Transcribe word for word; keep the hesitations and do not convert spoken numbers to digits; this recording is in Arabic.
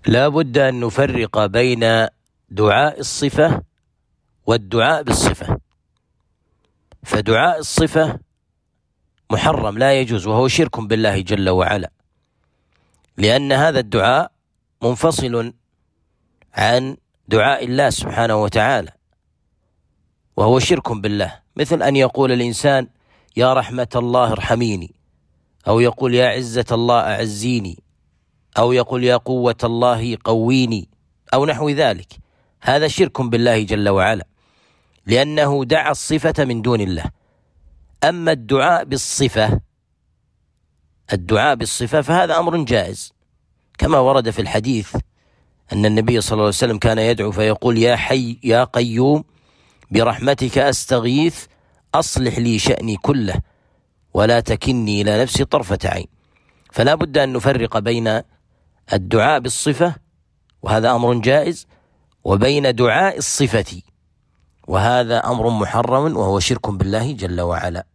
لا بد أن نفرق بين دعاء الصفة والدعاء بالصفة. فدعاء الصفة محرم لا يجوز، وهو شرك بالله جل وعلا، لأن هذا الدعاء منفصل عن دعاء الله سبحانه وتعالى، وهو شرك بالله، مثل أن يقول الإنسان يا رحمة الله ارحميني، أو يقول يا عزة الله أعزيني، أو يقول يا قوة الله قويني، أو نحو ذلك. هذا شرك بالله جل وعلا، لأنه دعا الصفة من دون الله. أما الدعاء بالصفة الدعاء بالصفة فهذا أمر جائز، كما ورد في الحديث أن النبي صلى الله عليه وسلم كان يدعو فيقول يا حي يا قيوم برحمتك أستغيث أصلح لي شأني كله ولا تكني إلى نفسي طرفة عين. فلا بد أن نفرق بين الدعاء بالصفة، وهذا أمر جائز، وبين دعاء الصفة، وهذا أمر محرم وهو شرك بالله جل وعلا.